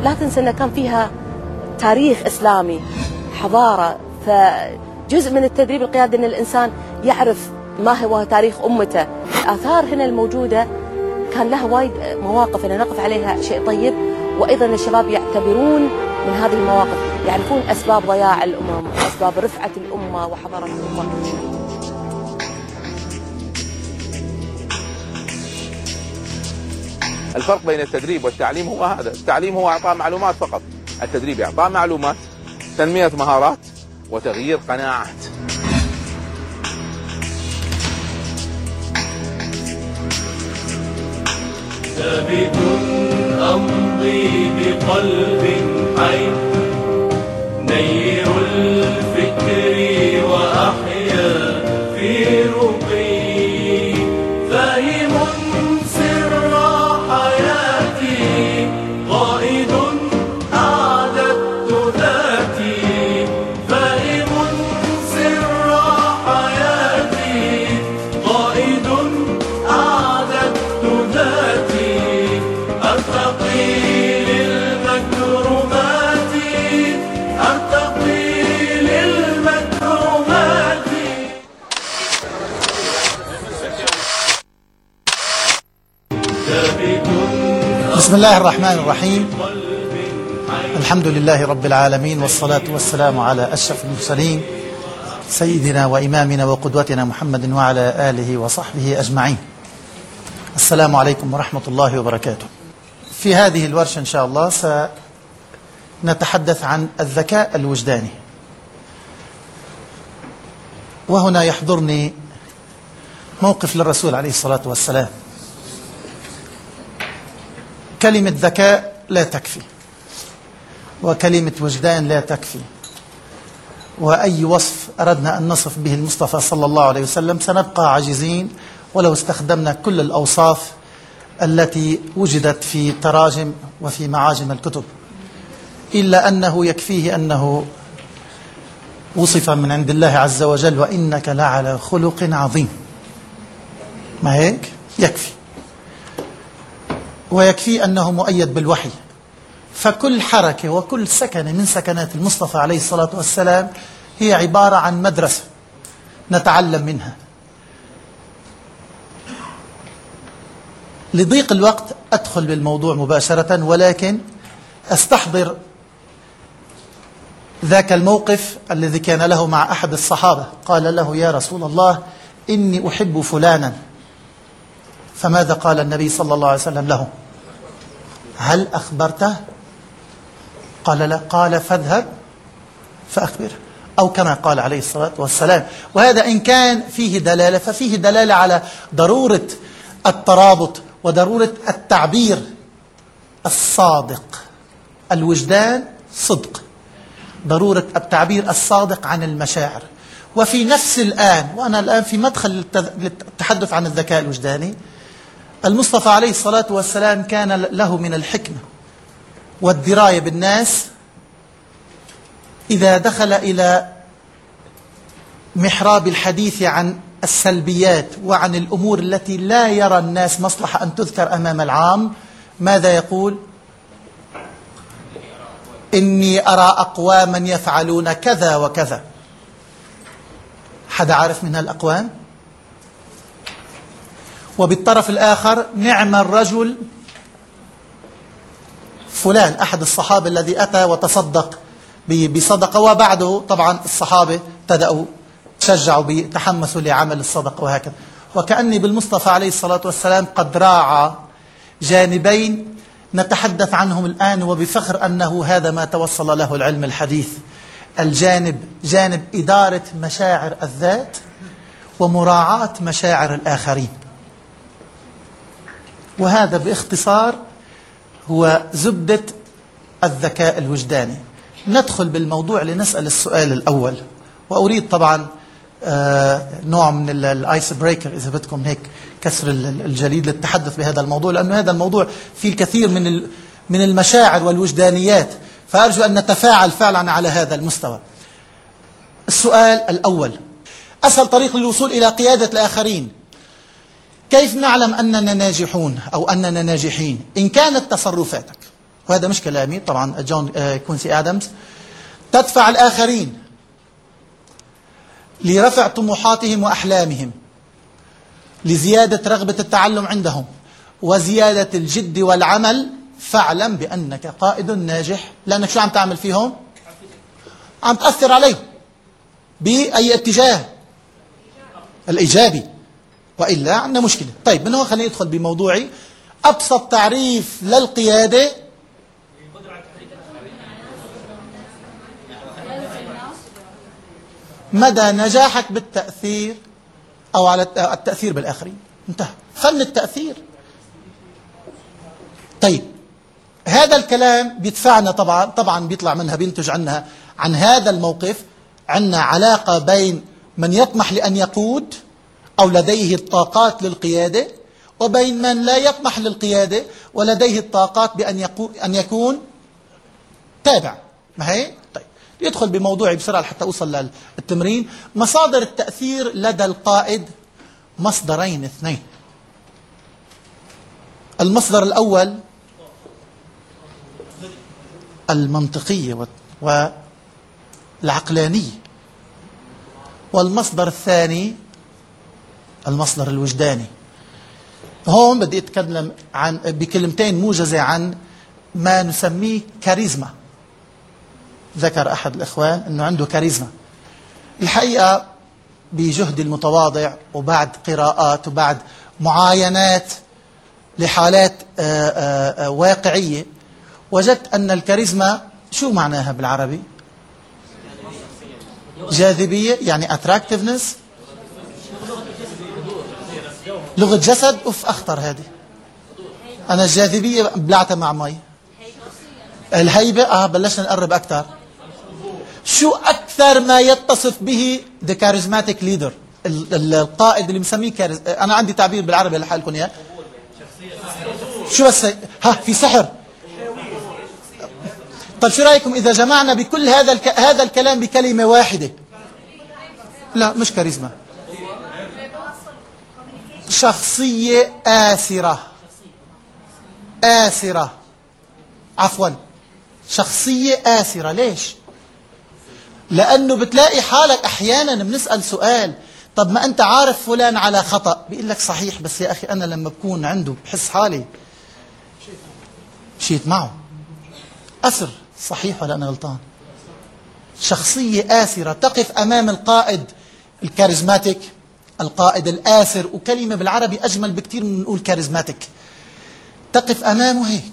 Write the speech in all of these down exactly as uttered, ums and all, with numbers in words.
لا تنسى أن كان فيها تاريخ إسلامي، حضارة. فجزء من التدريب القيادي أن الإنسان يعرف ما هو تاريخ أمته. الآثار هنا الموجودة كان لها وايد مواقف أن نقف عليها شيء طيب، وأيضا الشباب يعتبرون من هذه المواقف، يعرفون أسباب ضياع الأمم، أسباب رفعة الأمة وحضارة الأمة. الفرق بين التدريب والتعليم هو هذا. التعليم هو إعطاء معلومات فقط، التدريب إعطاء معلومات، تنمية مهارات، وتغيير قناعات. ثابت أمضي بقلب حي، نير الفكر وأحيا في رقي، فاهم سر حياتي، قائد أعددت ذاتي، فاهم سر حياتي، قائد أعددت ذاتي، أرتقي للمكرمات، أرتقي للمكرمات. بسم الله الرحمن الرحيم. الحمد لله رب العالمين، والصلاة والسلام على أشرف المرسلين سيدنا وإمامنا وقدوتنا محمد وعلى آله وصحبه أجمعين. السلام عليكم ورحمة الله وبركاته. في هذه الورشة إن شاء الله سنتحدث عن الذكاء الوجداني. وهنا يحضرني موقف للرسول عليه الصلاة والسلام. كلمة ذكاء لا تكفي، وكلمة وجدان لا تكفي، وأي وصف أردنا أن نصف به المصطفى صلى الله عليه وسلم سنبقى عاجزين ولو استخدمنا كل الأوصاف التي وجدت في تراجم وفي معاجم الكتب، إلا أنه يكفيه أنه وصف من عند الله عز وجل: وإنك لعلى خلق عظيم. ما هيك؟ يكفي. ويكفي أنه مؤيد بالوحي، فكل حركة وكل سكنة من سكنات المصطفى عليه الصلاة والسلام هي عبارة عن مدرسة نتعلم منها. لضيق الوقت أدخل بالموضوع مباشرة، ولكن أستحضر ذاك الموقف الذي كان له مع أحد الصحابة. قال له: يا رسول الله، إني أحب فلانا. فماذا قال النبي صلى الله عليه وسلم له؟ هل أخبرته؟ قال لا. قال: فاذهب فأخبره، أو كما قال عليه الصلاة والسلام. وهذا إن كان فيه دلالة ففيه دلالة على ضرورة الترابط وضرورة التعبير الصادق. الوجدان صدق، ضرورة التعبير الصادق عن المشاعر. وفي نفس الآن، وأنا الآن في مدخل للتحدث عن الذكاء الوجداني، المصطفى عليه الصلاة والسلام كان له من الحكمة والدراية بالناس إذا دخل إلى محراب الحديث عن السلبيات وعن الأمور التي لا يرى الناس مصلحة أن تذكر أمام العام، ماذا يقول؟ إني أرى أقواما يفعلون كذا وكذا. حدا عارف من هالأقوام؟ وبالطرف الآخر: نعم الرجل فلان، أحد الصحابة الذي أتى وتصدق بصدقة، وبعده طبعا الصحابة ابتدأوا تشجعوا بتحمسوا لعمل الصدقة وهكذا. وكأني بالمصطفى عليه الصلاة والسلام قد راعى جانبين نتحدث عنهم الآن وبفخر أنه هذا ما توصل له العلم الحديث. الجانب جانب إدارة مشاعر الذات ومراعاة مشاعر الآخرين. وهذا باختصار هو زبدة الذكاء الوجداني. ندخل بالموضوع لنسأل السؤال الأول، وأريد طبعا آه نوع من الآيس بريكر إذا بدكم هيك، كسر الجليد للتحدث بهذا الموضوع، لأن هذا الموضوع فيه الكثير من من المشاعر والوجدانيات، فأرجو أن نتفاعل فعلا على هذا المستوى. السؤال الأول: أسهل طريق للوصول إلى قيادة الآخرين. كيف نعلم أننا ناجحون أو أننا ناجحين؟ إن كانت تصرفاتك وهذا مش كلامي طبعا، جون كوينسي آدمز، تدفع الآخرين لرفع طموحاتهم وأحلامهم، لزيادة رغبة التعلم عندهم وزيادة الجد والعمل، فاعلم بأنك قائد ناجح، لأنك شو عم تعمل فيهم؟ عم تأثر عليهم بأي اتجاه؟ الإيجابي، وإلا عندنا مشكلة. طيب من هون خلينا ندخل بموضوعي. أبسط تعريف للقيادة مدى نجاحك بالتأثير أو على التأثير بالآخرين. انتهى، فن التأثير. طيب هذا الكلام بيدفعنا طبعا طبعا بيطلع منها بينتج عنها عن هذا الموقف عندنا علاقة بين من يطمح لأن يقود أو لديه الطاقات للقيادة، وبين من لا يطمح للقيادة ولديه الطاقات بأن يكون أن يكون تابع. ما هي؟ طيب يدخل بموضوعي بسرعة حتى أوصل للتمرين. مصادر التأثير لدى القائد مصدرين اثنين. المصدر الأول المنطقية والعقلانية، والمصدر الثاني المصدر الوجداني. هون بدي أتكلم عن بكلمتين موجزة عن ما نسميه كاريزما. ذكر أحد الإخوان أنه عنده كاريزما. الحقيقة بجهدي المتواضع وبعد قراءات وبعد معاينات لحالات آآ آآ واقعية وجدت أن الكاريزما شو معناها بالعربي؟ جاذبية، يعني attractiveness، لغة جسد. أف أخطر هذه. أنا الجاذبية بلعتها مع مي. الهيبة آه بلشنا نقرب أكثر. شو أكثر ما يتصف به the charismatic leader، القائد اللي مسميه كاريز. أنا عندي تعبير بالعربي لحالكم إياه. شو بس ها في سحر. طيب شو رأيكم إذا جمعنا بكل هذا الك... هذا الكلام بكلمة واحدة؟ لا مش كاريزما، شخصية آسرة. آسرة عفوا شخصية آسرة. ليش؟ لأنه بتلاقي حالك أحيانا بنسأل سؤال، طب ما أنت عارف فلان على خطأ، بيقول لك صحيح بس يا أخي أنا لما بكون عنده بحس حالي مشيت معه. أسر صحيح ولا أنا غلطان؟ شخصية آسرة تقف أمام القائد الكاريزماتيك، القائد الآسر، وكلمة بالعربي أجمل بكتير من نقول كاريزماتيك. تقف أمامه هيك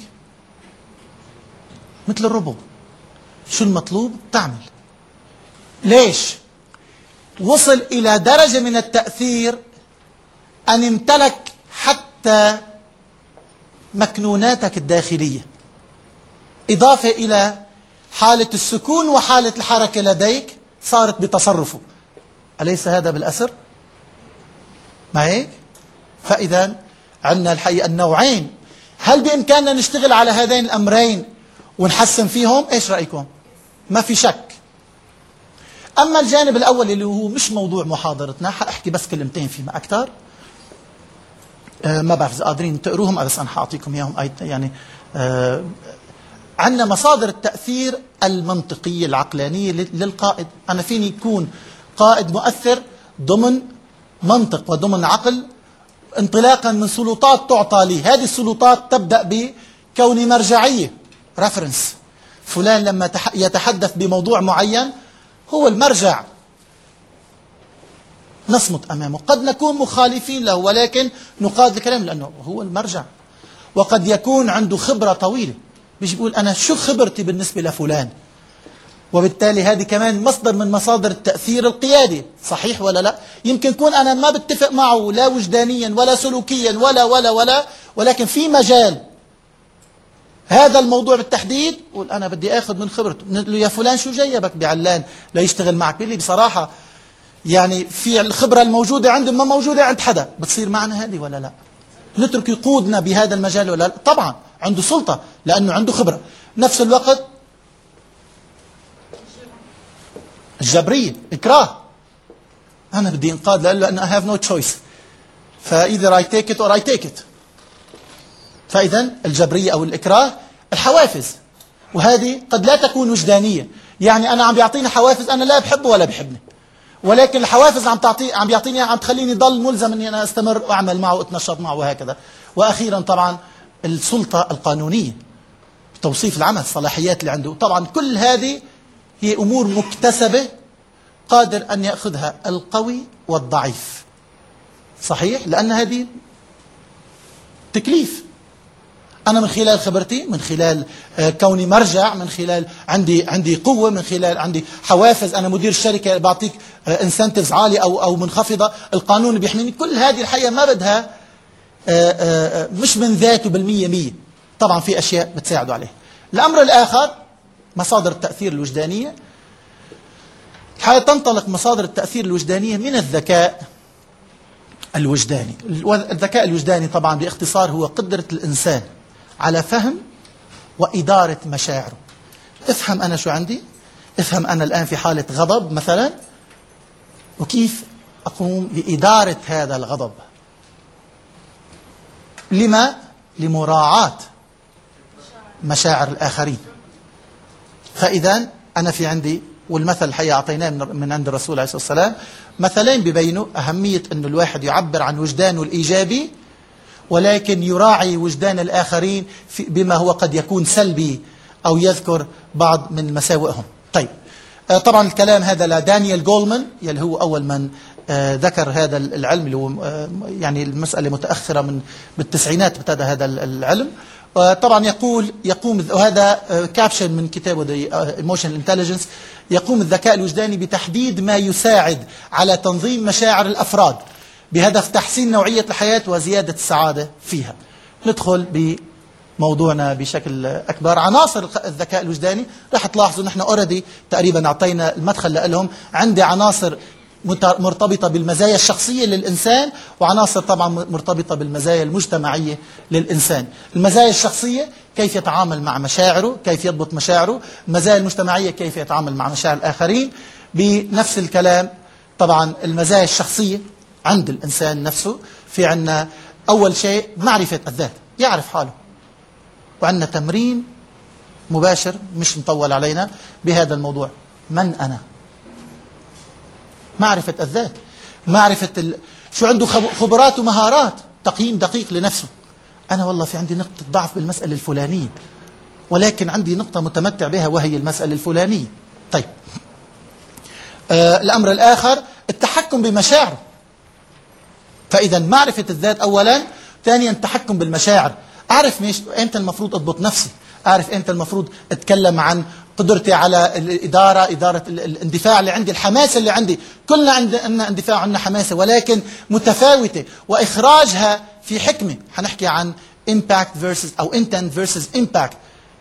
مثل الروبو، شو المطلوب تعمل. ليش؟ وصل إلى درجة من التأثير أن امتلك حتى مكنوناتك الداخلية، إضافة إلى حالة السكون وحالة الحركة لديك صارت بتصرفه. أليس هذا بالأسر؟ ما هيك؟ فإذا عندنا الحقيقة النوعين. هل بإمكاننا نشتغل على هذين الأمرين ونحسن فيهم؟ إيش رأيكم؟ ما في شك. أما الجانب الأول اللي هو مش موضوع محاضرتنا، حأحكي بس كلمتين فيه ما أكثر. أه ما بعرف إذا قادرين تقروهم، بس أنا حأعطيكم إياهم يعني. أه عندنا مصادر التأثير المنطقية العقلانية للقائد. أنا فيني يكون قائد مؤثر ضمن منطق وضمن عقل، انطلاقا من سلطات تعطى لي. هذه السلطات تبدأ بكون مرجعية، ريفرنس. فلان لما يتحدث بموضوع معين هو المرجع، نصمت أمامه. قد نكون مخالفين له ولكن نقاد الكلام لأنه هو المرجع. وقد يكون عنده خبرة طويلة، بيجي بيقول أنا شو خبرتي بالنسبة لفلان، وبالتالي هذه كمان مصدر من مصادر التأثير القيادي. صحيح ولا لا؟ يمكن يكون أنا ما بتفق معه لا وجدانيا ولا سلوكيا ولا ولا ولا ولكن في مجال هذا الموضوع بالتحديد قول أنا بدي أخذ من خبرته. نقول له يا فلان شو جايبك بعلان لا يشتغل معك؟ بيقول لي بصراحة يعني في الخبرة الموجودة عندي ما موجودة عند حدا. بتصير معنا هذه ولا لا؟ نترك يقودنا بهذا المجال ولا لا؟ طبعا عنده سلطة لأنه عنده خبرة. نفس الوقت الجبرية، إكراه. أنا بدي إنقاذ لأنه I have no choice، فإذا I take it or I take it. فإذا الجبرية أو الإكراه الحوافز، وهذه قد لا تكون وجدانية. يعني أنا عم بيعطيني حوافز أنا لا بحبه ولا بحبني، ولكن الحوافز عم تعطي عم بيعطيني عم تخليني ضل ملزم اني انا استمر واعمل معه واتنشط معه وهكذا. واخيرا طبعا السلطه القانونيه بتوصيف العمل، الصلاحيات اللي عنده، طبعا كل هذه هي امور مكتسبه قادر ان ياخذها القوي والضعيف. صحيح؟ لان هذه تكليف. أنا من خلال خبرتي، من خلال كوني مرجع، من خلال عندي عندي قوة، من خلال عندي حوافز، أنا مدير الشركة بعطيك انسنتفز عالية أو أو منخفضة، القانون بيحميني. كل هذه الحقيقة ما بدها مش من ذاته بالمية مية، طبعا في أشياء بتساعده عليه. الأمر الآخر مصادر التأثير الوجدانية. الحقيقة تنطلق مصادر التأثير الوجدانية من الذكاء الوجداني. الذكاء الوجداني طبعا باختصار هو قدرة الإنسان على فهم وإدارة مشاعره. افهم أنا شو عندي، افهم أنا الآن في حالة غضب مثلا، وكيف أقوم بإدارة هذا الغضب. لما؟ لمراعاة مشاعر الآخرين. فإذا أنا في عندي، والمثل الحقيقة أعطيناه من عند الرسول عليه الصلاة والسلام، مثلين ببينوا أهمية أن الواحد يعبر عن وجدانه الإيجابي، ولكن يراعي وجدان الآخرين بما هو قد يكون سلبي أو يذكر بعض من مساوئهم. طيب، طبعا الكلام هذا لدانيال جولمان، يلي هو أول من ذكر هذا العلم، اللي هو يعني المسألة متأخرة من بالتسعينات ابتدى هذا العلم. طبعا يقول يقوم، وهذا كابشن من كتابه The Emotional Intelligence، يقوم الذكاء الوجداني بتحديد ما يساعد على تنظيم مشاعر الأفراد بهدف تحسين نوعية الحياة وزيادة السعادة فيها. ندخل بموضوعنا بشكل أكبر. عناصر الذكاء الوجداني رح تلاحظوا نحن أوريدي تقريبا أعطينا المدخل لهم. عندي عناصر مرتبطة بالمزايا الشخصية للإنسان، وعناصر طبعا مرتبطة بالمزايا المجتمعية للإنسان. المزايا الشخصية كيف يتعامل مع مشاعره، كيف يضبط مشاعره. المزايا المجتمعية كيف يتعامل مع مشاعر الآخرين. بنفس الكلام طبعا المزايا الشخصية عند الإنسان نفسه، في عنا أول شيء معرفة الذات، يعرف حاله. وعندنا تمرين مباشر مش مطول علينا بهذا الموضوع. من أنا؟ معرفة الذات، معرفة ال... شو عنده خبرات ومهارات، تقييم دقيق لنفسه. أنا والله في عندي نقطة ضعف بالمسألة الفلانية، ولكن عندي نقطة متمتع بها وهي المسألة الفلانية. طيب، آه الأمر الآخر التحكم بمشاعره. فإذا معرفة الذات أولا، ثانيا التحكم بالمشاعر. أعرف مش إمتى المفروض أضبط نفسي، أعرف إمتى المفروض أتكلم عن قدرتي على الإدارة، إدارة الاندفاع اللي عندي، الحماسة اللي عندي. كلنا عندنا اندفاع، عندنا حماسة، ولكن متفاوتة، وإخراجها في حكمة. حنحكي عن impact versus أو intent versus impact.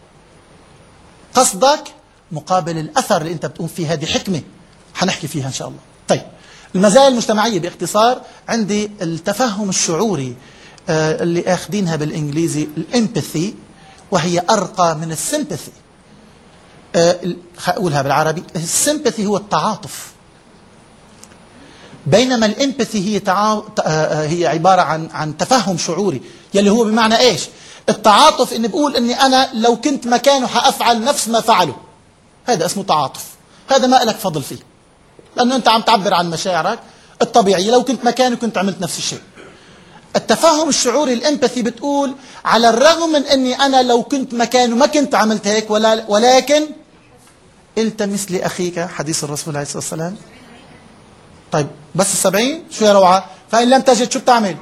قصدك مقابل الأثر اللي أنت بتقوم فيه، هذه حكمة حنحكي فيها إن شاء الله. طيب، المزايا المجتمعية باختصار عندي التفهم الشعوري، آه اللي أخذينها بالإنجليزي الامباثي، وهي أرقى من السيمباثي. أه أقولها بالعربي، السيمباثي هو التعاطف، بينما الامباثي هي تعا... أه هي عبارة عن عن تفهم شعوري، يلي هو بمعنى إيش؟ التعاطف إني بقول إني أنا لو كنت مكانه حأفعل نفس ما فعله، هذا اسمه تعاطف. هذا ما لك فضل فيه، لأنه أنت عم تعبر عن مشاعرك الطبيعية، لو كنت مكانه كنت عملت نفس الشيء. التفهم الشعوري الامباثي بتقول على الرغم من أني أنا لو كنت مكانه ما كنت عملت هيك، ولا ولكن التمس لأخيك، حديث الرسول عليه الصلاة والسلام. طيب، بس السبعين شو يا روعة؟ فإن لم تجد شو بتعمل؟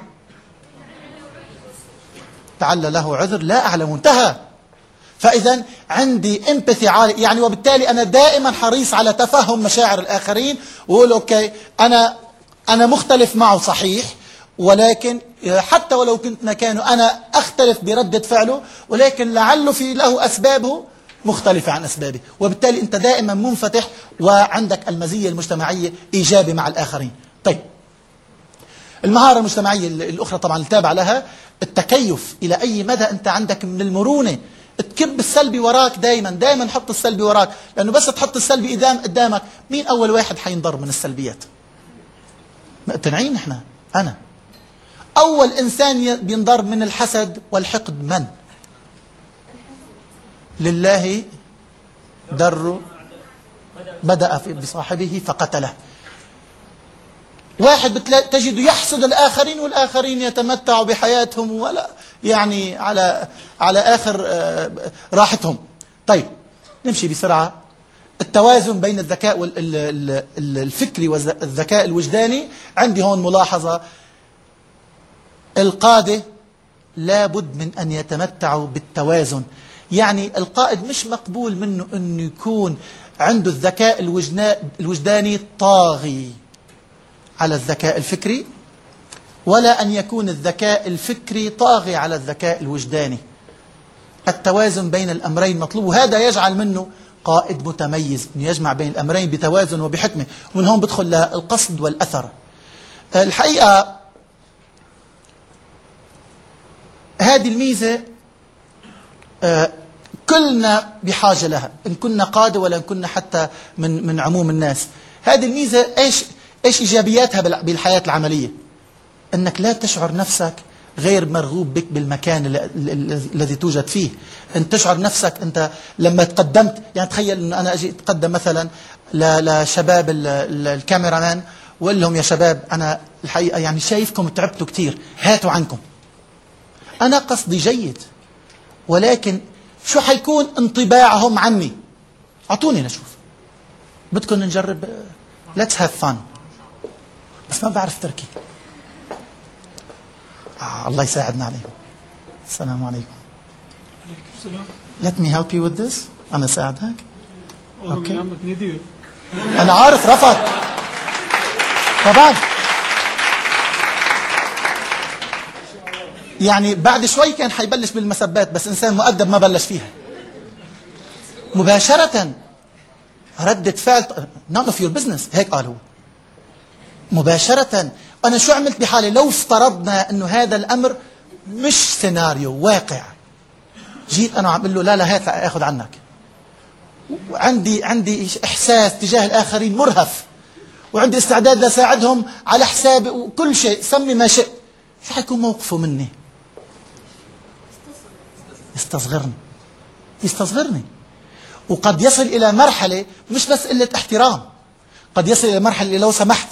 تعال له عذر لا أعلم، انتهى. فإذا عندي امباثي عالي، يعني وبالتالي أنا دائما حريص على تفهم مشاعر الآخرين، وأقول أوكي أنا أنا مختلف معه صحيح، ولكن حتى ولو كنت مكانه أنا أختلف بردة فعله، ولكن لعله في له أسبابه مختلفة عن أسبابه، وبالتالي أنت دائما منفتح وعندك المزية المجتمعية إيجابي مع الآخرين. طيب، المهارة المجتمعية الأخرى طبعا التابع لها التكيف. إلى أي مدى أنت عندك من المرونة تكب السلبي وراك، دائما دائما حط السلبي وراك، لأنه بس تحط السلبي قدام قدامك مين أول واحد حينضر من السلبيات؟ مقتنعين نحن؟ أنا أول إنسان بينضر من الحسد والحقد من؟ لله در بدأ بصاحبه فقتله. واحد تجد يحسد الآخرين والآخرين يتمتعوا بحياتهم ولا يعني على على آخر راحتهم. طيب نمشي بسرعة. التوازن بين الذكاء الفكري والذكاء الوجداني. عندي هون ملاحظة: القادة لابد من أن يتمتعوا بالتوازن. يعني القائد مش مقبول منه أنه يكون عنده الذكاء الوجداني طاغي على الذكاء الفكري، ولا أن يكون الذكاء الفكري طاغي على الذكاء الوجداني. التوازن بين الأمرين مطلوب، وهذا يجعل منه قائد متميز، يجمع بين الأمرين بتوازن وبحكمة. ومن هون بدخل القصد والأثر. الحقيقة هذه الميزة كلنا بحاجة لها، إن كنا قادة ولا إن كنا حتى من من عموم الناس. هذه الميزة إيش إيش إيجابياتها بالحياة العملية؟ أنك لا تشعر نفسك غير مرغوب بك بالمكان الذي توجد فيه. أن تشعر نفسك أنت لما تقدمت، يعني تخيل أن أنا أجي أتقدم مثلا لشباب الكاميرامان وأقول لهم: يا شباب أنا الحقيقة يعني شايفكم تعبتوا كتير، هاتوا عنكم. أنا قصدي جيد، ولكن شو حيكون انطباعهم عني؟ أعطوني نشوف، بدكم نجرب، let's have fun. بس ما بعرف تركي. آه الله يساعدنا عليهم. السلام عليكم. Let me help you with this. أنا ساعدك. أوكي. أنا عارف رفض. طبعا. يعني بعد شوي كان حيبلش بالمسبات، بس إنسان مؤدب ما بلش فيها. مباشرة ردة فعل none of your business، هيك قال هو. مباشرة. أنا شو عملت بحالي لو افترضنا أنه هذا الأمر مش سيناريو واقع؟ جيت أنا عم أقول له: لا لا هات أخذ عنك. وعندي عندي إحساس تجاه الآخرين مرهف، وعندي استعداد لساعدهم على حسابي وكل شيء، سمي ما شئت. شو حيكون موقفه مني؟ يستصغرني يستصغرني وقد يصل إلى مرحلة مش بس قلة احترام، قد يصل إلى مرحلة لو سمحت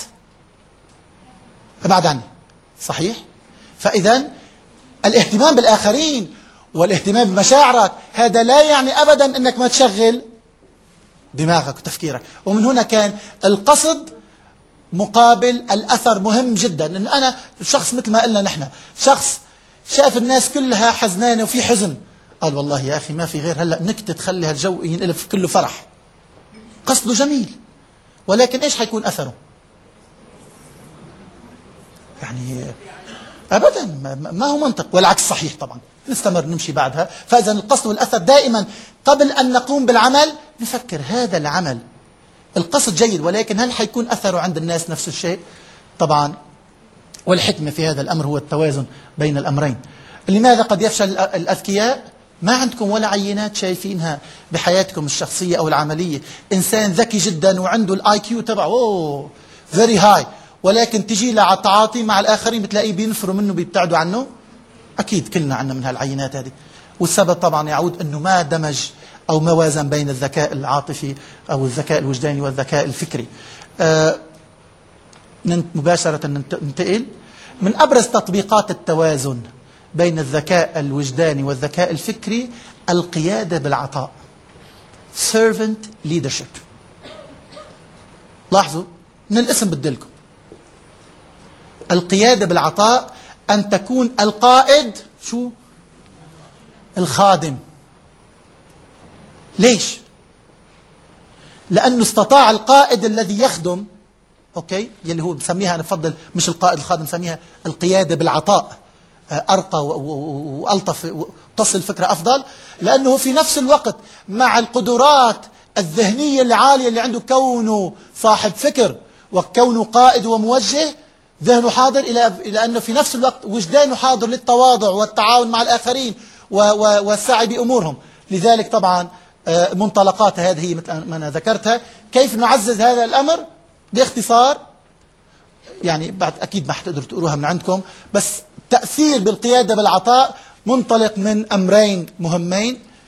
ابعد عني. صحيح؟ فإذا الاهتمام بالآخرين والاهتمام بمشاعرك هذا لا يعني أبدا أنك ما تشغل دماغك وتفكيرك. ومن هنا كان القصد مقابل الأثر مهم جدا. إن أنا شخص مثل ما قلنا نحن، شخص شاف الناس كلها حزنانة وفي حزن، قال: والله يا أخي ما في غير هلأ نكتة تخلي هالجو ينقلب كله فرح. قصده جميل، ولكن إيش حيكون أثره؟ يعني أبدا ما هو منطق، والعكس صحيح طبعا. نستمر نمشي بعدها. فإذا القصد والأثر دائما قبل أن نقوم بالعمل نفكر: هذا العمل القصد جيد، ولكن هل حيكون أثره عند الناس نفس الشيء؟ طبعا. والحكمة في هذا الأمر هو التوازن بين الأمرين. لماذا قد يفشل الأذكياء؟ ما عندكم ولا عينات شايفينها بحياتكم الشخصية أو العملية. إنسان ذكي جدا وعنده الآي كيو تبعه أوه فيري هاي، ولكن تجي له على التعاطي مع الآخرين بتلاقيه بينفروا منه بيبتعدوا عنه. أكيد كلنا عنا من هالعينات هذه. والسبب طبعا يعود أنه ما دمج أو ما وازن بين الذكاء العاطفي أو الذكاء الوجداني والذكاء الفكري. آه مباشرة ننتقل من أبرز تطبيقات التوازن بين الذكاء الوجداني والذكاء الفكري: القيادة بالعطاء. servant leadership. لاحظوا من الاسم بدلكم القيادة بالعطاء، أن تكون القائد شو؟ الخادم. ليش؟ لأنه استطاع القائد الذي يخدم، أوكي، يلي هو بسميها، أنا بفضل مش القائد الخادم، بسميها القيادة بالعطاء، أرقى وألطف وتصل الفكرة أفضل، لأنه في نفس الوقت مع القدرات الذهنية العالية اللي عنده، كونه صاحب فكر وكونه قائد وموجه، ذهنه حاضر، إلى إلى أنه في نفس الوقت وجدانه حاضر للتواضع والتعاون مع الآخرين والسعي بأمورهم. لذلك طبعا منطلقات هذه هي مثل ما أنا ذكرتها. كيف نعزز هذا الأمر؟ باختصار، يعني بعد أكيد ما حتقدروا تقروها من عندكم، بس تأثير بالقيادة بالعطاء منطلق من أمرين مهمين: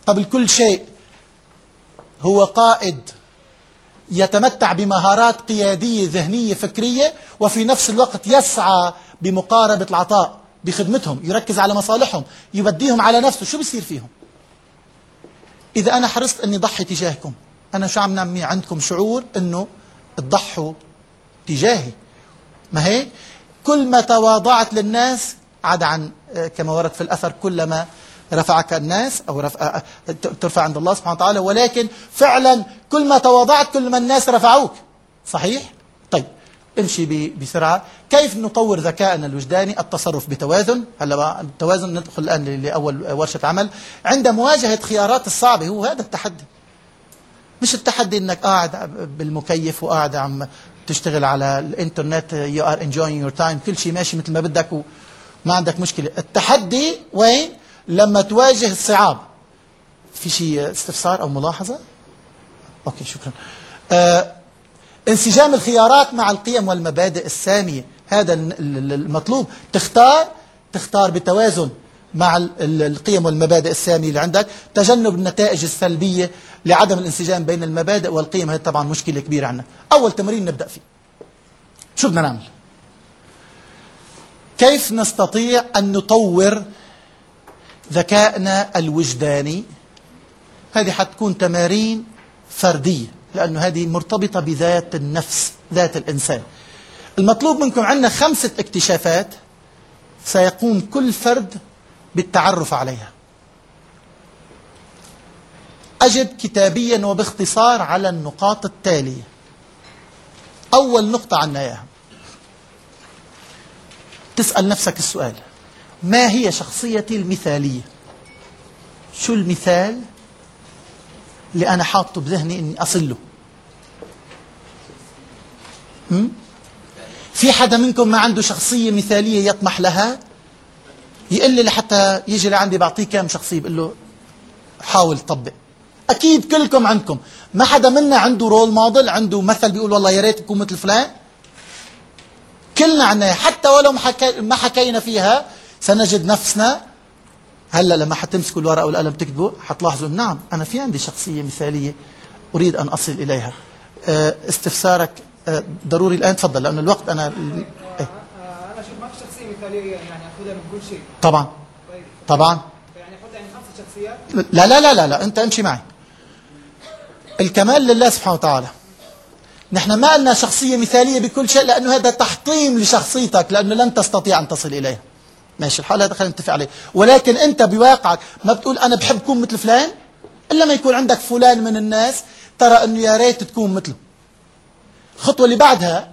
قبل كل شيء هو قائد يتمتع بمهارات قيادية ذهنية فكرية، وفي نفس الوقت يسعى بمقاربة العطاء بخدمتهم، يركز على مصالحهم، يبديهم على نفسه. شو بيصير فيهم؟ إذا أنا حرصت أني ضحي تجاهكم، أنا شو عم نعمل عندكم؟ شعور أنه تضحوا تجاهي. ما هيك؟ كل ما تواضعت للناس عاد عن كما ورد في الأثر كلما رفعك الناس أو رفع ترفع عند الله سبحانه وتعالى، ولكن فعلا كل ما تواضعت كل ما الناس رفعوك. صحيح؟ طيب امشي بسرعة. كيف نطور ذكائنا الوجداني؟ التصرف بتوازن. هلا التوازن ندخل الآن لأول ورشة عمل. عند مواجهة خيارات الصعبة، هو هذا التحدي، مش التحدي انك قاعد بالمكيف وقاعد عم تشتغل على الانترنت you are enjoying your time، كل شيء ماشي مثل ما بدك وما عندك مشكلة. التحدي وين؟ لما تواجه الصعاب. في شيء استفسار أو ملاحظة؟ أوكي شكرا. آه انسجام الخيارات مع القيم والمبادئ السامية، هذا المطلوب. تختار تختار بتوازن مع القيم والمبادئ السامية اللي عندك. تجنب النتائج السلبية لعدم الانسجام بين المبادئ والقيم، هذه طبعا مشكلة كبيرة عندنا. أول تمرين نبدأ فيه، شو بدنا نعمل؟ كيف نستطيع أن نطور ذكائنا الوجداني؟ هذه حتكون تمارين فردية، لأنه هذه مرتبطة بذات النفس، ذات الإنسان. المطلوب منكم، عندنا خمسة اكتشافات سيقوم كل فرد بالتعرف عليها. أجب كتابيا وباختصار على النقاط التالية. أول نقطة عنا إياها، تسأل نفسك السؤال: ما هي شخصيتي المثالية؟ شو المثال اللي أنا حاطه بذهني إني أصل له؟ هم؟ في حدا منكم ما عنده شخصية مثالية يطمح لها؟ يقول لي لحتى يجي لعندي بعطيه كام شخصية، بقول له حاول طبق. أكيد كلكم عندكم، ما حدا منا عنده رول موديل، عنده مثل بيقول والله يا ريت تكون مثل فلان. كلنا عنا، حتى ولو ما حكينا فيها سنجد نفسنا. هلا لما حتمسكوا الورقة والقلم تكتبوا حتلاحظوا نعم أنا في عندي شخصية مثالية أريد أن أصل إليها. استفسارك ضروري الآن، تفضل، لأن الوقت أنا إيه؟ أنا أشوف ما في شخصية مثالية يعني أخذها من كل شيء. طبعا طبعا يعني أحط يعني خمسة شخصيات. لا لا لا لا لا أنت امشي معي. الكمال لله سبحانه وتعالى. نحن ما قلنا شخصية مثالية بكل شيء، لأنه هذا تحطيم لشخصيتك، لأنه لن تستطيع أن تصل إليها. ماشي الحال، هذا خلينا نتفق عليه. ولكن أنت بواقعك ما بتقول أنا بحب أكون مثل فلان، إلا ما يكون عندك فلان من الناس ترى أنه يا ريت تكون مثله. الخطوة اللي بعدها،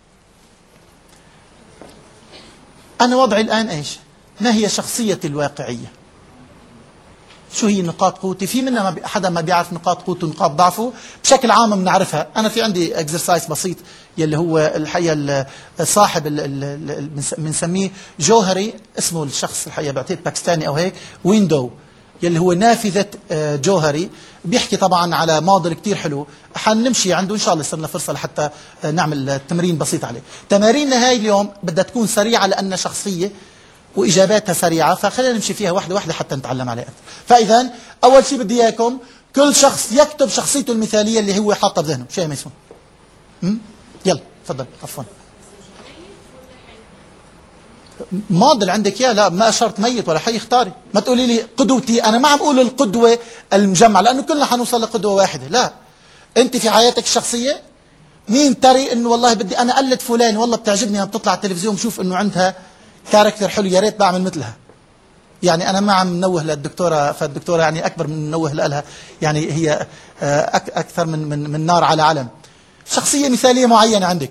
أنا وضعي الآن إيش؟ ما هي شخصيتي الواقعية؟ شو هي نقاط قوتي؟ في منا ما حدا ما بيعرف نقاط قوته ونقاط ضعفه؟ بشكل عام بنعرفها. أنا في عندي اكسرسايز بسيط يلي هو الحقيقة صاحب بنسميه جوهري، اسمه الشخص الحقيقة بعتقد باكستاني أو هيك، ويندو، يلي هو نافذة جوهري. بيحكي طبعا على موديل كتير حلو، حنمشي عنده إن شاء الله، يصير لنا فرصة لحتى نعمل تمرين بسيط عليه. تماريننا هاي اليوم بدها تكون سريعة لأن شخصية وإجاباتها سريعة، فخلينا نمشي فيها واحدة واحدة حتى نتعلم عليها أكثر. فإذا أول شيء بدي إياكم كل شخص يكتب شخصيته المثالية اللي هو حاطها بذهنه. شو يا ميسون؟ يلا تفضل. عفوا موديل عندك يا لا، ما شرط ميت ولا حي، اختاري. ما تقولي لي قدوتي، أنا ما عم أقول القدوة المجمعة لأنه كلنا حنوصل لقدوة واحدة. لا، أنت في حياتك الشخصية مين تري إنه والله بدي أنا أقلد فلان، والله بتعجبني لما بتطلع على التلفزيون بشوف إنه عندها كاركتر حلو، يا ريت بعمل مثلها. يعني أنا ما عم نوه للدكتورة، فالدكتورة يعني أكبر من نوه لها، يعني هي أكثر من من من نار على علم. شخصية مثالية معينة عندك،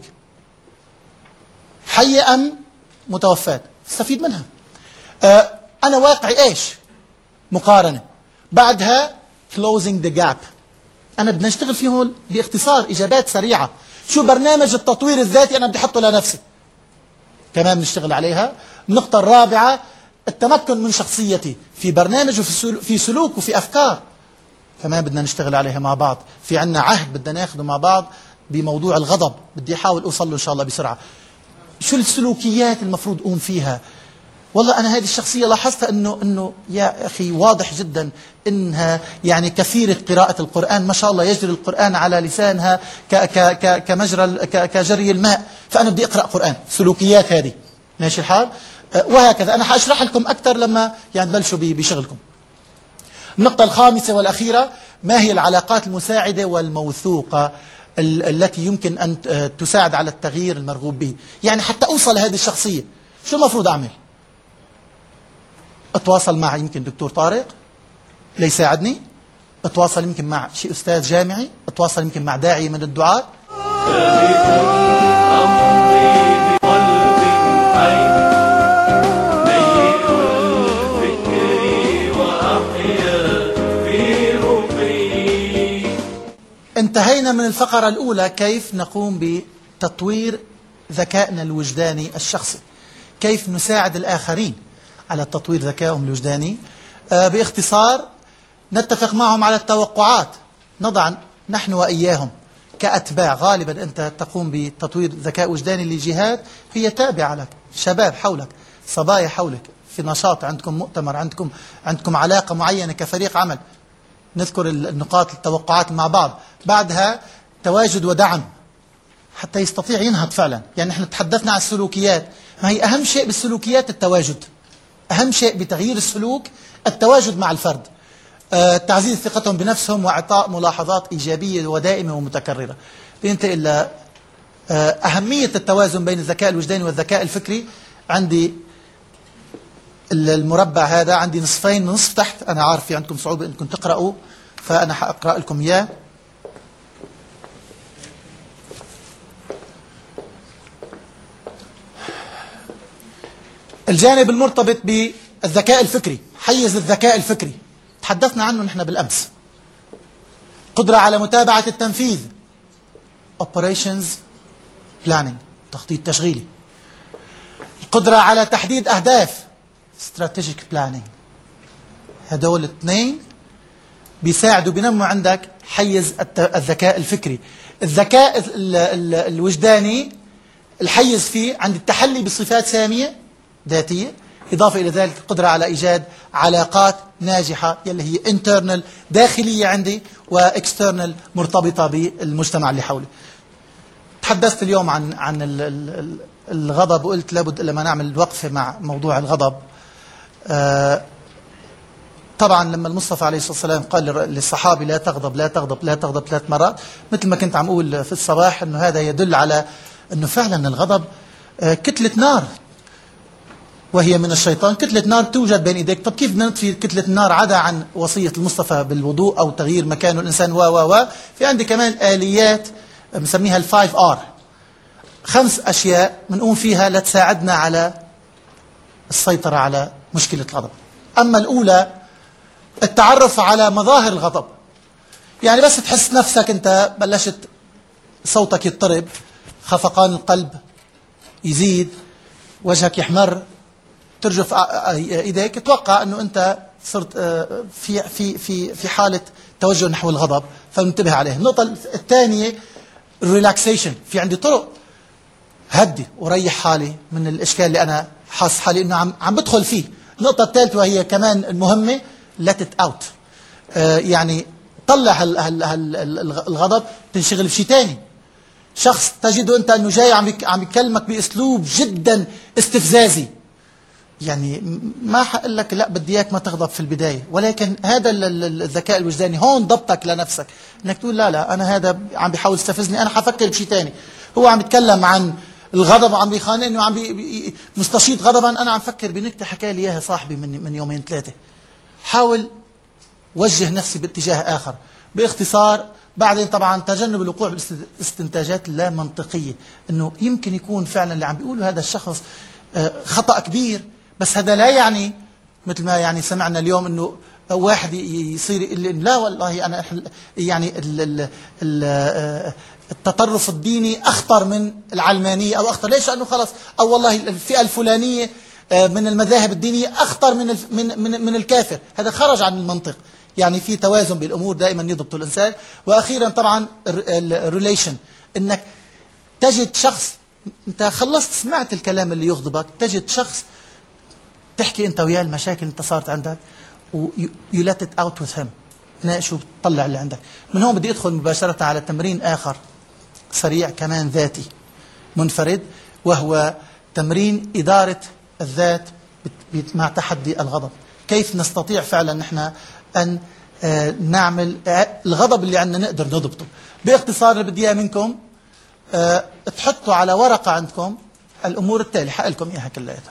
حية أم متوفاة، استفيد منها. أنا واقعي إيش؟ مقارنة. بعدها closing the gap. أنا بدنا نشتغل فيه باختصار، إجابات سريعة. شو برنامج التطوير الذاتي أنا بدي أحطه لنفسي؟ كمان بنشتغل عليها. النقطة الرابعة، التمكن من شخصيتي في برنامج وفي سلوك وفي أفكار، كمان بدنا نشتغل عليها مع بعض. في عنا عهد بدنا ناخده مع بعض بموضوع الغضب، بدي أحاول أوصل له إن شاء الله بسرعة. شو السلوكيات المفروض أقوم فيها؟ والله أنا هذه الشخصية لاحظتها أنه أنه يا أخي واضح جدا أنها يعني كثيرة قراءة القرآن، ما شاء الله يجري القرآن على لسانها ك ك ك كمجرى ك كجري الماء، فأنا بدي أقرأ قرآن. سلوكيات هذه، ماشي الحال؟ وهكذا. أنا حأشرح لكم أكثر لما يعني تبلشوا بشغلكم. النقطة الخامسة والأخيرة: ما هي العلاقات المساعدة والموثوقة التي يمكن أن تساعد على التغيير المرغوب به؟ يعني حتى أوصل لهذه الشخصية شو المفروض أعمل؟ أتواصل مع يمكن دكتور طارق ليساعدني، أتواصل يمكن مع شيء أستاذ جامعي، أتواصل يمكن مع داعي من الدعاة. انتهينا من الفقرة الأولى، كيف نقوم بتطوير ذكائنا الوجداني الشخصي، كيف نساعد الآخرين على تطوير ذكائهم الوجداني. آه باختصار نتفق معهم على التوقعات، نضع نحن وإياهم كأتباع. غالبا أنت تقوم بتطوير ذكاء وجداني لجهات هي تابعة لك، شباب حولك، صبايا حولك، في نشاط، عندكم مؤتمر، عندكم عندكم علاقة معينة كفريق عمل. نذكر النقاط التوقعات مع بعض. بعدها تواجد ودعم حتى يستطيع ينهض فعلا. يعني احنا تحدثنا عن السلوكيات، ما هي أهم شيء بالسلوكيات التواجد، أهم شيء بتغيير السلوك التواجد مع الفرد. آه تعزيز ثقتهم بنفسهم وإعطاء ملاحظات إيجابية ودائمة ومتكررة. بينتقل إلى آه أهمية التوازن بين الذكاء الوجداني والذكاء الفكري. عندي المربع هذا، عندي نصفين، نصف تحت، أنا عارف في عندكم صعوبة أنكم تقرأوا، فأنا حأقرأ لكم إياه. الجانب المرتبط بالذكاء الفكري، حيز الذكاء الفكري تحدثنا عنه نحن بالأمس. قدرة على متابعة التنفيذ، operations planning، تخطيط تشغيلي. القدرة على تحديد أهداف، strategic planning. هدول الاثنين بيساعدوا بينموا عندك حيز الذكاء الفكري. الذكاء الوجداني الحيز فيه عند التحلي بصفات سامية ذاتية، إضافة إلى ذلك القدرة على إيجاد علاقات ناجحة يلي هي internal داخلية عندي، وإكسترنال مرتبطة بالمجتمع اللي حولي. تحدثت اليوم عن عن الغضب، وقلت لابد لما نعمل وقفة مع موضوع الغضب. آه طبعا لما المصطفى عليه الصلاة والسلام قال للصحابي لا تغضب لا تغضب لا تغضب ثلاث مرات، مثل ما كنت عم أقول في الصباح أنه هذا يدل على أنه فعلا الغضب آه كتلة نار، وهي من الشيطان. كتلة نار توجد بين إيديك. طب كيف بدنا نطفي كتلة النار عدا عن وصية المصطفى بالوضوء أو تغيير مكانه الإنسان و و و في عندي كمان آليات بنسميها الفايف آر، خمس أشياء بنقوم فيها لتساعدنا على السيطرة على مشكلة الغضب. أما الأولى التعرف على مظاهر الغضب. يعني بس تحس نفسك أنت بلشت صوتك يضطرب، خفقان القلب يزيد، وجهك يحمر، ترجف ايديك، اتوقع انه انت صرت في في في في حاله توجه نحو الغضب، فانتبه عليه. النقطه الثانيه الريلاكسيشن. في عندي طرق هدي وريح حالي من الاشكال اللي انا حاس حالي انه عم عم بدخل فيه. النقطه الثالثه وهي كمان المهمه let it out. آه يعني طلع هال هال هال الغضب، تنشغل بشيء ثاني. شخص تجده انت انه جاي عم عم يكلمك باسلوب جدا استفزازي، يعني ما حقول لك لا بدي اياك ما تغضب في البدايه، ولكن هذا الذكاء الوجداني هون ضبطك لنفسك، انك تقول لا لا انا هذا عم بيحاول يستفزني، انا حفكر بشيء ثاني. هو عم يتكلم عن الغضب وعم بيخانقني وعم بي مستشيط غضبا، انا عم فكر بنكته حكى لي اياها صاحبي من من يومين ثلاثه. حاول وجه نفسي باتجاه اخر. باختصار بعدين طبعا تجنب الوقوع بالاستنتاجات اللا منطقيه، انه يمكن يكون فعلا اللي عم بيقوله هذا الشخص خطأ كبير، بس هذا لا يعني مثل ما يعني سمعنا اليوم انه واحد يصير لا والله انا يعني التطرف الديني اخطر من العلمانيه او اخطر. ليش؟ لانه خلص او والله الفئه الفلانيه من المذاهب الدينيه اخطر من من من, من الكافر. هذا خرج عن المنطق. يعني في توازن بالامور دائما يضبط الانسان. واخيرا طبعا الريليشن، انك تجد شخص انت خلصت سمعت الكلام اللي يغضبك، تجد شخص تحكي أنت وياه المشاكل اللي أنت صارت عندك و you let it out with him، ناقشه وتطلع اللي عندك. من هون بدي أدخل مباشرة على تمرين آخر سريع كمان ذاتي منفرد، وهو تمرين إدارة الذات مع تحدي الغضب. كيف نستطيع فعلا نحن أن نعمل الغضب اللي عندنا نقدر نضبطه. باختصار اللي بدي إياه منكم تحطوا على ورقة عندكم الأمور التالية، حقلكم إياها كلياتها.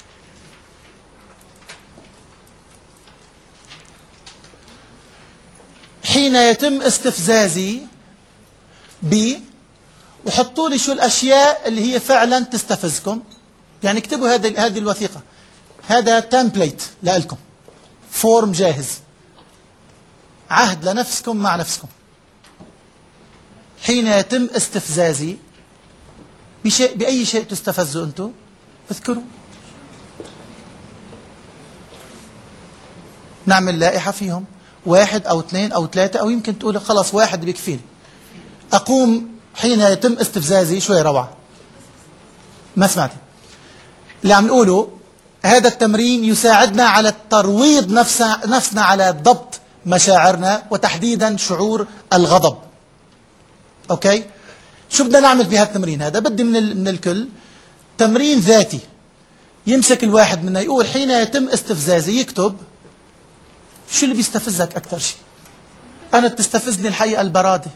حين يتم استفزازي ب، وحطوا لي شو الأشياء اللي هي فعلا تستفزكم. يعني اكتبوا هذه هذه الوثيقة، هذا تمبليت لكم، فورم جاهز، عهد لنفسكم مع نفسكم. حين يتم استفزازي بشيء، بأي شيء تستفزوا أنتم اذكروا. نعمل لائحة فيهم، واحد أو اثنين أو ثلاثة، أو يمكن تقول خلاص واحد بيكفيني. أقوم حين يتم استفزازي، شوي روعة ما سمعتي اللي عم نقوله. هذا التمرين يساعدنا على ترويض نفسنا, نفسنا على ضبط مشاعرنا وتحديدا شعور الغضب. أوكي، شو بدنا نعمل في هذا التمرين؟ هذا بدي من, من الكل تمرين ذاتي. يمسك الواحد منا يقول حين يتم استفزازي، يكتب شو اللي بيستفزك أكثر شيء. أنا بتستفزني الحقيقة البرادة.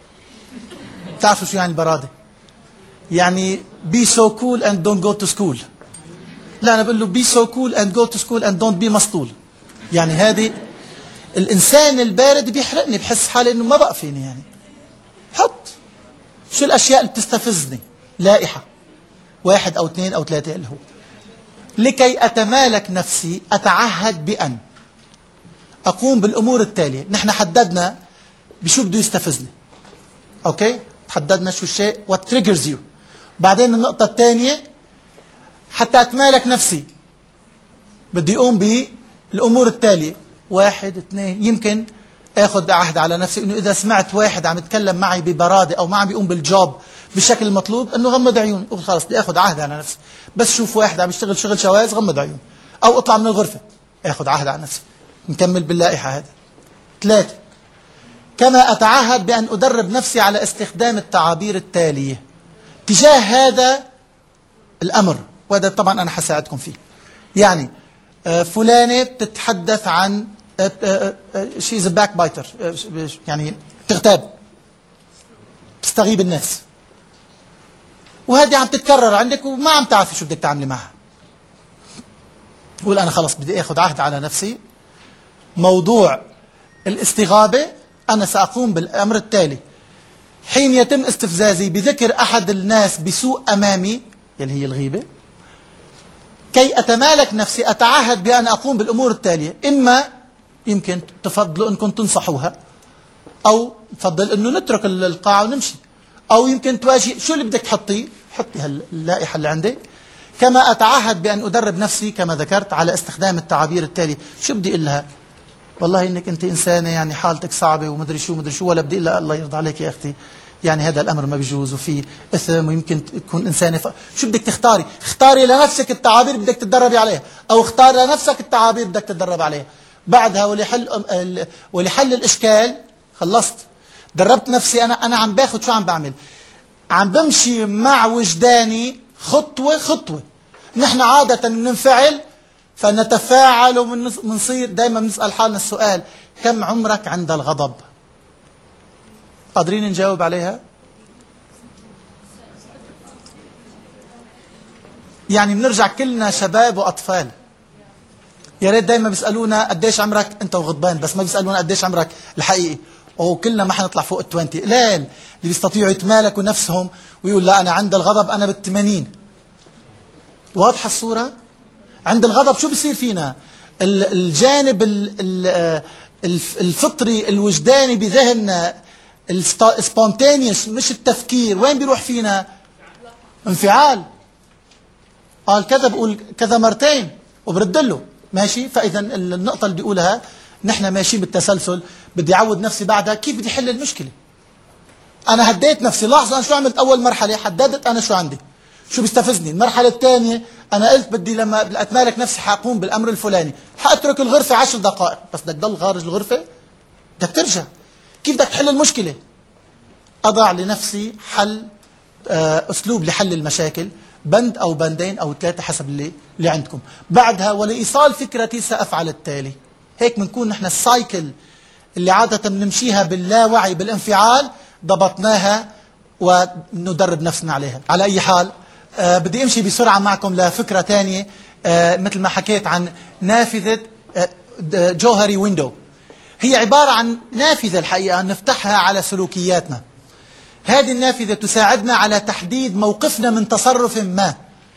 تعرفوا شو يعني البرادة؟ يعني be so cool and don't go to school. لا، أنا بقول له be so cool and go to school and don't be مسطول. يعني هذه الإنسان البارد بيحرقني، بحس حالي إنه ما بقى فيني. يعني حط شو الأشياء اللي بتستفزني، لائحة واحد أو اثنين أو ثلاثة اللي هو لكي أتمالك نفسي أتعهد بأن أقوم بالأمور التالية. نحن حددنا بشو بده يستفزني. أوكي، حددنا شو الشيء what triggers you. بعدين النقطة الثانية، حتى أتمالك نفسي بدي أقوم بالأمور التالية، واحد اثنين. يمكن أخذ عهد على نفسي إنه إذا سمعت واحد عم يتكلم معي ببرادة أو ما عم بيقوم بالجوب بالشكل المطلوب، إنه غمض عيون. خلاص بدي أخذ عهد على نفسي، بس شوف واحد عم يشتغل شغل شواذ غمض عيون، أو اطلع من الغرفة. أخذ عهد على نفسي. نكمل باللائحة هذا. ثلاثة، كما أتعهد بأن أدرب نفسي على استخدام التعابير التالية تجاه هذا الأمر، وهذا طبعا أنا حساعدكم فيه. يعني فلانة بتتحدث عن she's a backbiter، يعني تغتاب، تستغيب الناس، وهذه عم تتكرر عندك وما عم تعرفي شو بدك تعملي معها. قول أنا خلص بدي أخذ عهد على نفسي. موضوع الاستغابة، أنا سأقوم بالأمر التالي: حين يتم استفزازي بذكر أحد الناس بسوء أمامي، اللي هي الغيبة، كي أتمالك نفسي أتعهد بأن أقوم بالأمور التالية. إما يمكن تفضلوا أنكم تنصحوها، أو تفضل أنه نترك القاعة ونمشي، أو يمكن تواجه شو اللي بدك تحطيه. حطي هاللائحة اللي عندك. كما أتعهد بأن أدرب نفسي كما ذكرت على استخدام التعابير التالية. شو بدي أقول لها؟ والله إنك أنت إنسانة يعني حالتك صعبة ومدري شو مدري شو، ولا بدي أقول لها الله يرضى عليك يا أختي يعني هذا الأمر ما بيجوز وفي إثم ويمكن تكون إنسانة ف... شو بدك تختاري؟ اختاري لنفسك التعابير بدك تتدربي عليها، أو اختار لنفسك التعابير بدك تتدرب عليها. بعدها ولحل ولحل الإشكال خلصت، دربت نفسي. أنا أنا عم باخذ شو عم بعمل؟ عم بمشي مع وجداني خطوة خطوة. نحن عادة بننفعل فنتفاعل ومنصير دائما بنسأل حالنا السؤال: كم عمرك عند الغضب؟ قادرين نجاوب عليها؟ يعني بنرجع كلنا شباب وأطفال. يا ريت دائما بيسألونا قديش عمرك أنت وغضبان، بس ما بيسألونا قديش عمرك الحقيقي. وكلنا ما حنطلع فوق التوينتي. لا، اللي بيستطيعوا يتمالكوا نفسهم ويقول لا أنا عند الغضب أنا بالثمانين. واضحة الصورة؟ عند الغضب شو بيصير فينا؟ الجانب الفطري الوجداني بذهننا السبونتينيوس مش التفكير، وين بيروح فينا؟ انفعال. قال كذا بقول كذا مرتين وبرد له ماشي. فإذا النقطة اللي بيقولها نحن ماشيين بالتسلسل. بدي أعود نفسي بعدها كيف بدي حل المشكلة. أنا هديت نفسي. لاحظوا أنا شو عملت أول مرحلة؟ حددت أنا شو عندي، شو بيستفزني؟ المرحلة الثانية أنا قلت بدي لما أتمالك نفسي حأقوم بالأمر الفلاني، حأترك الغرفة عشر دقائق، بس بدك تضل خارج الغرفة؟ بدك ترجع. كيف بدك تحل المشكلة؟ أضع لنفسي حل، أسلوب لحل المشاكل، بند أو بندين أو ثلاثة حسب اللي, اللي عندكم. بعدها ولإيصال فكرتي سأفعل التالي. هيك بنكون نحن السايكل اللي عادة بنمشيها باللاوعي بالانفعال ضبطناها وندرب نفسنا عليها. على أي حال آه بدي أمشي بسرعة معكم لفكرة ثانية، آه مثل ما حكيت عن نافذة آه جوهري ويندو. هي عبارة عن نافذة الحقيقة نفتحها على سلوكياتنا. هذه النافذة تساعدنا على تحديد موقفنا من تصرف ما.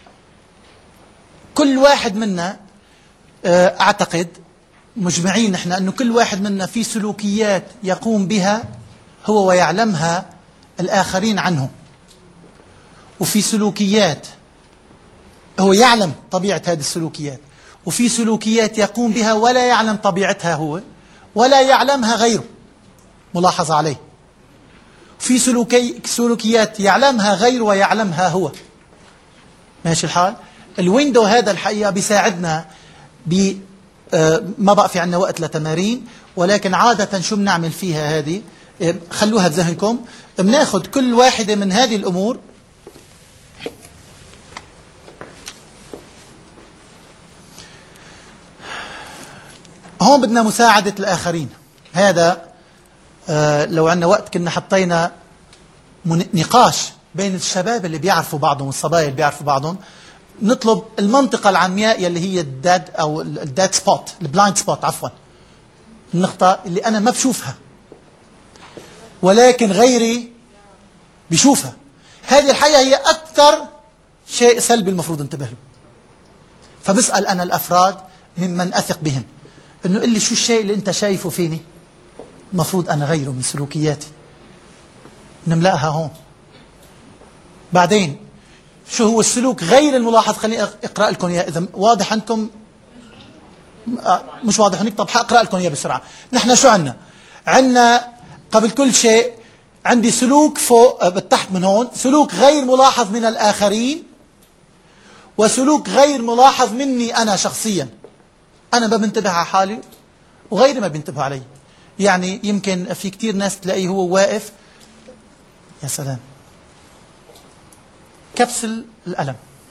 كل واحد منا آه أعتقد مجمعين نحن أنه كل واحد منا في سلوكيات يقوم بها هو ويعلمها الآخرين عنه، وفي سلوكيات هو يعلم طبيعة هذه السلوكيات، وفي سلوكيات يقوم بها ولا يعلم طبيعتها هو ولا يعلمها غيره، ملاحظة عليه. في سلوكي سلوكيات يعلمها غيره ويعلمها هو. ماشي الحال؟ الويندو هذا الحقيقة بيساعدنا ب ما بقى في عندنا وقت لتمارين، ولكن عادة شو بنعمل فيها هذه؟ خلوها بذهنكم. بناخذ كل واحدة من هذه الأمور هون بدنا مساعدة الآخرين. هذا آه لو عندنا وقت كنا حطينا نقاش بين الشباب اللي بيعرفوا بعضهم والصبايا اللي بيعرفوا بعضهم، نطلب المنطقة العمياء يلي هي الداد أو الداد سبوت، البلايند سبوت عفوا، النقطة اللي أنا ما بشوفها ولكن غيري بيشوفها. هذه الحقيقة هي أكثر شيء سلبي المفروض انتبه له. فبسأل أنا الأفراد ممن أثق بهم إنه قل لي شو الشيء اللي أنت شايفه فيني المفروض أنا غيره من سلوكياتي، نملأها هون. بعدين شو هو السلوك غير الملاحظ؟ خليني أقرأ لكم إياه إذا واضح عندكم. مش واضح هناك؟ طب حأقرأ لكم إياه بسرعة. نحن شو عنا؟ عنا قبل كل شيء عندي سلوك فوق بالتحت من هون، سلوك غير ملاحظ من الآخرين وسلوك غير ملاحظ مني أنا شخصيا. أنا ما بنتبه على حالي وغيري ما بينتبهوا علي. يعني يمكن في كتير ناس تلاقيه هو واقف، يا سلام، كبس الألم.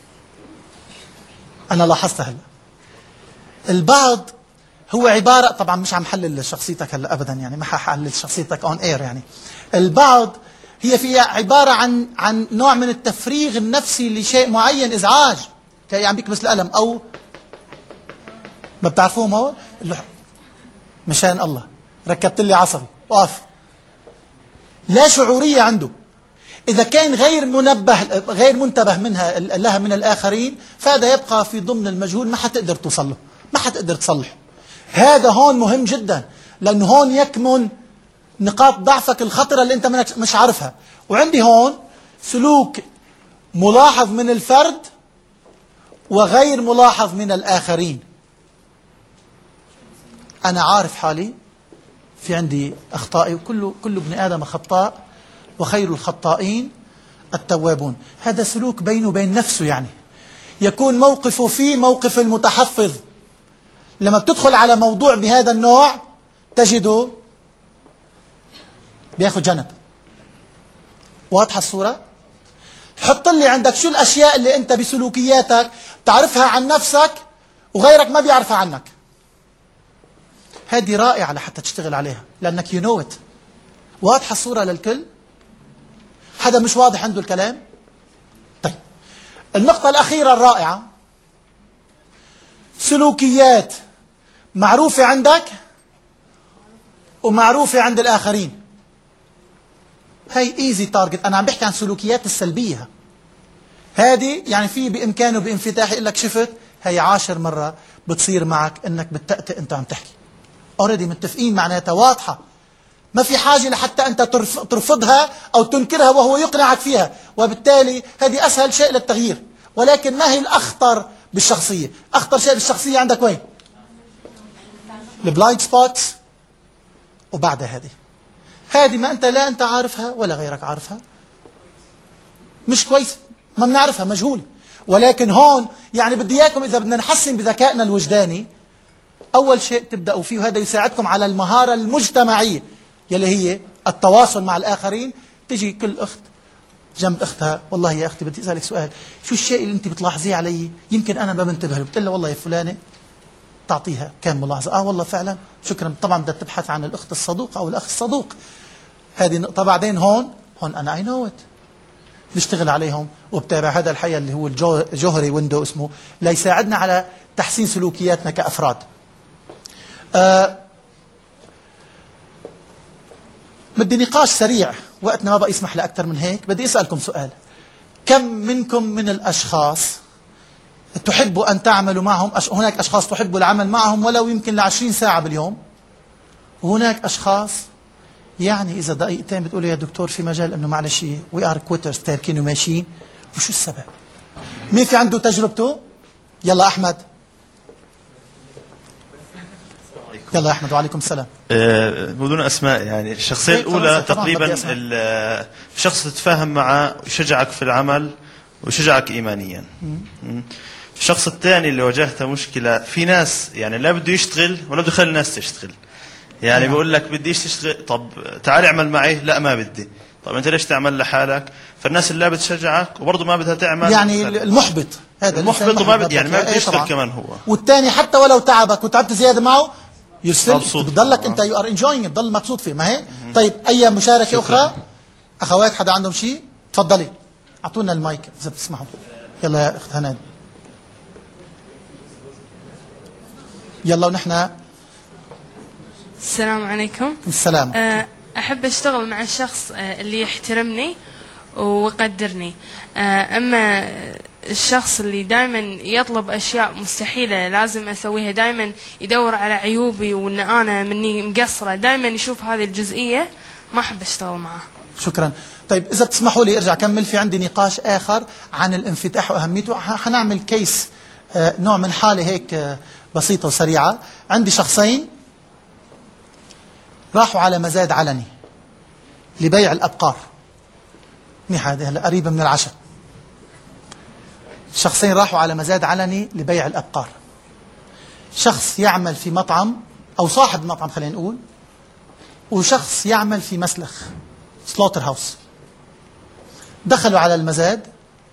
أنا لاحظتها هلا. البعض هو عبارة، طبعا مش عم حلل شخصيتك هلا أبدا، يعني ما ححلل شخصيتك اون اير. يعني البعض هي فيها عبارة عن عن نوع من التفريغ النفسي لشيء معين، إزعاج، كي عم بيكبس الألم. أو ما بتعرفوهم هو؟ مشان الله ركبت لي عصبي، وقف. لا شعورية عنده. إذا كان غير منبه غير منتبه منها لها من الآخرين، فهذا يبقى في ضمن المجهول، ما حتقدر توصل له، ما حتقدر تصلحه. هذا هون مهم جدا، لأنه هون يكمن نقاط ضعفك الخطرة اللي أنت مش عارفها. وعندي هون سلوك ملاحظ من الفرد وغير ملاحظ من الآخرين. أنا عارف حالي، في عندي أخطائي، وكل كل ابن آدم خطاء وخير الخطائين التوابون. هذا سلوك بينه وبين نفسه، يعني يكون موقفه فيه موقف المتحفظ. لما بتدخل على موضوع بهذا النوع تجده بياخذ جنب. واضحة الصورة؟ حط لي عندك شو الأشياء اللي أنت بسلوكياتك تعرفها عن نفسك وغيرك ما بيعرفها عنك. هذه رائعة لحتى تشتغل عليها، لأنك you know it. واضحة الصورة للكل؟ حدا مش واضح عنده الكلام؟ طيب، النقطة الأخيرة الرائعة، سلوكيات معروفة عندك ومعروفة عند الآخرين. هاي ايزي تارجت. أنا عم بحكي عن سلوكيات السلبية. هذه يعني في بإمكانه بانفتاح يقول لك شفت هاي عاشر مرة بتصير معك إنك بتتأتئ أنت عم تحكي. أوريدي متفقين، معناتها واضحة، ما في حاجة لحتى أنت ترفضها أو تنكرها وهو يقنعك فيها، وبالتالي هذه أسهل شيء للتغيير. ولكن ما هي الأخطر بالشخصية؟ أخطر شيء بالشخصية عندك وين؟ البلايند سبوتس. وبعدها هذه هذه ما أنت لا أنت عارفها ولا غيرك عارفها. مش كويس، ما بنعرفها، مجهولة. ولكن هون يعني بدي إياكم إذا بدنا نحسن بذكائنا الوجداني، أول شيء تبدأوا فيه، وهذا يساعدكم على المهارة المجتمعية يلي هي التواصل مع الآخرين. تجي كل أخت جنب أختها، والله يا أختي بدي أسألك سؤال، شو الشيء اللي أنت بتلاحظيه علي يمكن أنا ما بنتبه له؟ بتقول لها والله يا فلانة، تعطيها كم ملاحظة، آه والله فعلا شكرا. طبعا بدها تبحث عن الأخت الصدوقة أو الأخ الصدوق، هذه نقطة. بعدين هون هون أنا I know it، نشتغل عليهم وبتابع. هذا الحقيقة اللي هو الجوهري ويندو اسمه، ليساعدنا على تحسين سلوكياتنا كأفراد. أه بدي نقاش سريع، وقتنا ما بقى يسمح لأكثر من هيك. بدي أسألكم سؤال، كم منكم من الأشخاص تحبوا أن تعملوا معهم؟ هناك أشخاص تحبوا العمل معهم ولو يمكن لعشرين ساعة باليوم، وهناك أشخاص يعني إذا دقيقتين بتقولوا يا دكتور في مجال أنه معلش وي ار كويترز، تاركين وماشيين. وشو السبب؟ مين في عنده تجربته؟ يلا أحمد. يلا أحمد. وعليكم السلام. أه بدون أسماء، يعني الشخصية الأولى تقريبا الشخص تتفاهم معه ويشجعك في العمل ويشجعك إيمانيا. الشخص الثاني اللي واجهته مشكلة، في ناس يعني لا بده يشتغل ولا بده يخلي الناس تشتغل، يعني بيقول لك بديش تشتغل، طب تعال اعمل معي، لا ما بدي، طب انت ليش تعمل لحالك؟ فالناس اللي لا بتشجعك وبرضه ما بدها تعمل، يعني المحبط، هذا المحبط وما بدي يعني ما بدي يشتغل كمان هو. والثاني حتى ولو تعبك وتعبت زياده معه يرسل بتضلك انت يو ار انجوينج، بتضل مبسوط فيه، ما هيك؟ طيب اي مشاركه شكرا. اخرى اخوات حدا عندهم شيء؟ تفضلي اعطونا المايك اذا بتسمحوا. يلا يا اخت هناد. يلا. ونحن السلام عليكم. السلام. أحب أشتغل مع الشخص اللي يحترمني ويقدرني، أما الشخص اللي دائما يطلب أشياء مستحيلة لازم أسويها، دائما يدور على عيوبي وأن أنا مني مقصرة، دائما يشوف هذه الجزئية، ما أحب أشتغل معه. شكرا. طيب إذا بتسمحوا لي أرجع أكمل، في عندي نقاش آخر عن الانفتاح وأهميته. حنعمل كيس، نوع من حالة هيك بسيطة وسريعة. عندي شخصين راحوا على مزاد علني لبيع الأبقار، منيح هذه هلا قريبة من العشاء. شخصين راحوا على مزاد علني لبيع الأبقار. شخص يعمل في مطعم أو صاحب مطعم خلينا نقول، وشخص يعمل في مسلخ سلوتر هاوس. دخلوا على المزاد،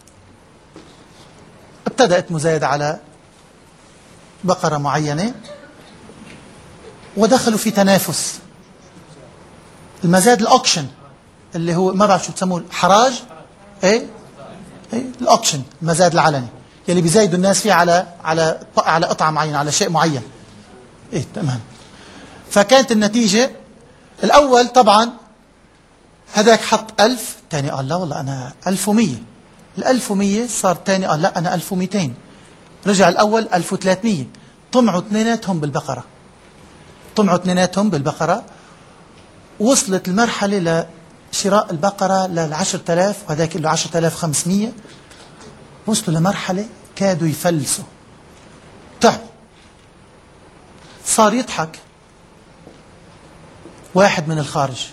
ابتدأت مزايدة على بقرة معينة ودخلوا في تنافس. المزاد الأوكشن اللي هو ما بعرف شو بتسموه، حراج، ايه ايه الاوكشن، المزاد العلني يلي بيزايدوا الناس فيه على على على قطعة معينة، على شيء معين. ايه تمام. فكانت النتيجة الأول طبعا هذاك حط ألف، ثاني قال لا والله أنا ألف ومية، الألف ومية صار ثاني قال لا أنا ألف وميتين، رجع الأول ألف وثلاثمية. طمعوا اثنيناتهم بالبقرة، طمعوا اثنيناتهم بالبقرة. وصلت المرحلة لشراء البقرة للعشرة آلاف، وهذاك له عشرة آلاف وخمسمية. وصلوا لمرحلة كادوا يفلسوا، تعبوا. صار يضحك واحد من الخارج،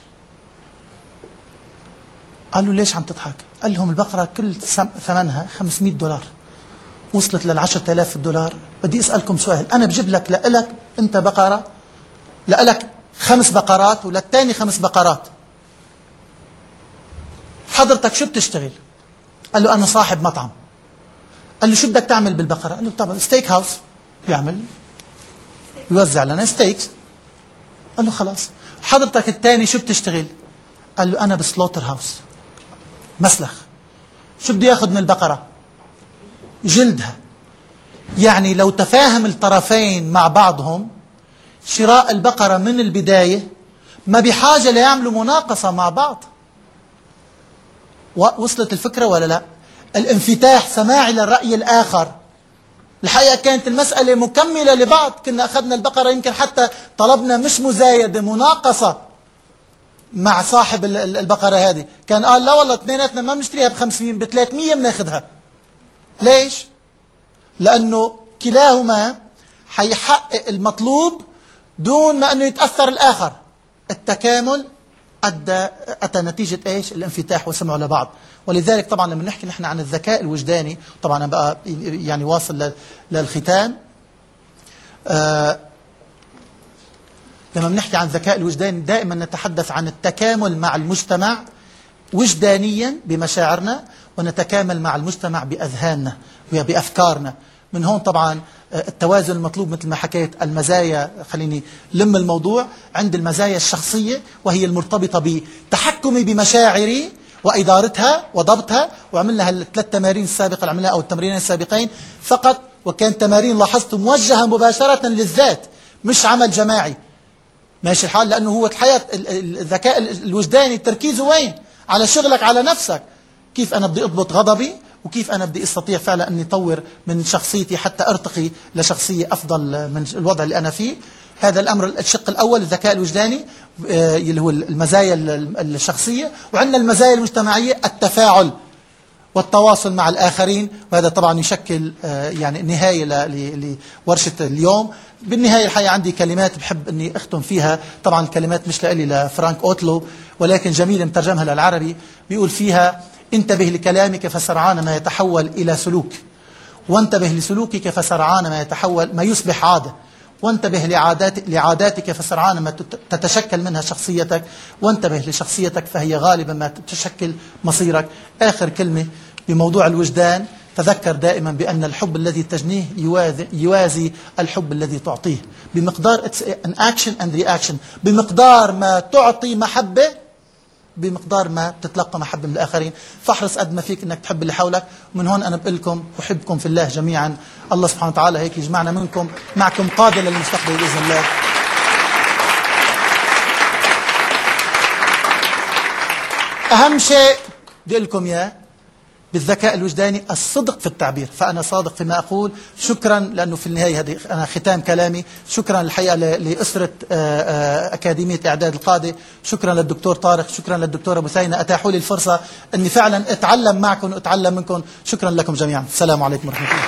قال له ليش عم تضحك؟ قال لهم البقرة كل ثمنها خمسمية دولار، وصلت للعشرة آلاف دولار. بدي أسألكم سؤال، أنا بجيب لك لإلك أنت بقرة، لإلك خمس بقرات وللتاني خمس بقرات، حضرتك شو بتشتغل؟ قال له أنا صاحب مطعم. قال له شو بدك تعمل بالبقرة؟ قال له طبعا ستيك هاوس، يعمل يوزع لنا ستيكس. قال له خلاص. حضرتك الثاني شو بتشتغل؟ قال له أنا بسلوتر هاوس، مسلخ. شو بده ياخذ من البقرة؟ جلدها. يعني لو تفاهم الطرفين مع بعضهم، شراء البقرة من البداية ما بحاجة ليعملوا مناقصة مع بعض. وصلت الفكرة ولا لا؟ الانفتاح، سماعي للرأي الآخر. الحقيقة كانت المسألة مكملة لبعض، كنا أخذنا البقرة يمكن حتى طلبنا مش مزايدة، مناقصة مع صاحب البقرة هذه. كان قال لا والله اثنيناتنا ما بنشتريها بخمسمية، بثلاثمية بناخذها. ليش؟ لأنه كلاهما حيحقق المطلوب دون ما أنه يتأثر الآخر. التكامل أدى أتى نتيجة إيش؟ الانفتاح وسمعوا لبعض. ولذلك طبعا لما نحكي نحن عن الذكاء الوجداني، طبعا أنا بقى يعني واصل للختام. آه لما بنحكي عن الذكاء الوجداني دائما نتحدث عن التكامل مع المجتمع وجدانيا بمشاعرنا، ونتكامل مع المجتمع بأذهاننا وبأفكارنا. من هون طبعا التوازن المطلوب مثل ما حكيت. المزايا، خليني لم الموضوع، عند المزايا الشخصية وهي المرتبطة بتحكمي بمشاعري وإدارتها وضبطها، وعملنا هالثلاث تمارين السابقة اللي عملناها أو التمرينين السابقين فقط، وكان تمارين لاحظت موجهة مباشرة للذات مش عمل جماعي. ماشي الحال؟ لأنه هو الحياة الذكاء الوجداني تركيزه وين؟ على شغلك، على نفسك. كيف أنا بدي أضبط غضبي، وكيف أنا بدي أستطيع فعلا أني أطور من شخصيتي حتى أرتقي لشخصية أفضل من الوضع اللي أنا فيه. هذا الأمر الشق الأول الذكاء الوجداني اللي هو المزايا الشخصية. وعندنا المزايا المجتمعية، التفاعل والتواصل مع الآخرين، وهذا طبعا يشكل يعني نهاية لورشة اليوم. بالنهاية الحقيقة عندي كلمات بحب أني أختم فيها. طبعا الكلمات مش لإلي، لفرانك أوتلو، ولكن جميل مترجمها للعربي. بيقول فيها: انتبه لكلامك فسرعان ما يتحول إلى سلوك، وانتبه لسلوكك فسرعان ما يتحول ما يصبح عادة، وانتبه لعادات لعاداتك فسرعان ما تتشكل منها شخصيتك، وانتبه لشخصيتك فهي غالبا ما تشكل مصيرك. آخر كلمة بموضوع الوجدان: تذكر دائما بأن الحب الذي تجنيه يوازي, يوازي الحب الذي تعطيه، بمقدار an action and reaction، بمقدار ما تعطي محبة بمقدار ما تتلقى محبة من الآخرين. فاحرص قد ما فيك أنك تحب اللي حولك. ومن هون أنا بقول لكم أحبكم في الله جميعا. الله سبحانه وتعالى هيك يجمعنا منكم معكم قادة للمستقبل بإذن الله. أهم شيء بدي أقول لكم إياه بالذكاء الوجداني: الصدق في التعبير. فأنا صادق فيما أقول. شكرا، لأنه في النهاية هذه أنا ختام كلامي. شكرا الحقيقة لأسرة أكاديمية إعداد القادة. شكرا للدكتور طارق، شكرا للدكتورة بثينة، أتاحوا لي الفرصة أني فعلا أتعلم معكم وأتعلم منكم. شكرا لكم جميعا. السلام عليكم ورحمة الله.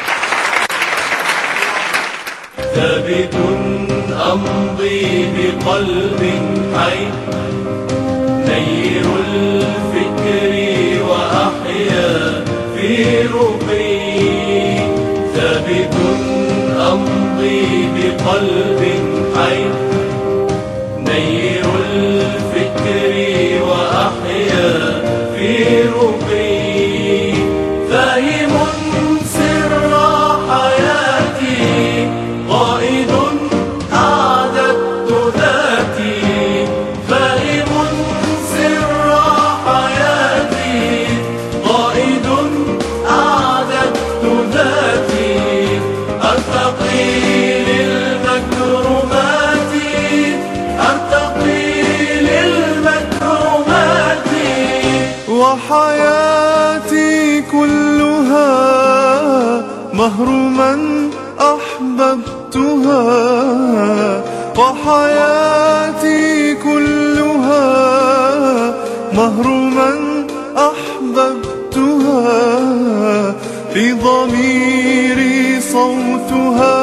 ثابت أمضي بقلب حي، نير الفكر وأحيا في رقي. ثابت أمضي بقلب حي، نير الفكر وأحيا في رقي. فاهم سر حياتي، قائد أعددت ذاتي. فاهم سر حياتي، قائد أعددت ذاتي. أرتقي للمكرمات، أرتقي للمكرمات. وحياتي كلها مهر من أحببتها، وحياتي كلها مهر من أحببتها. في ضميري صوتها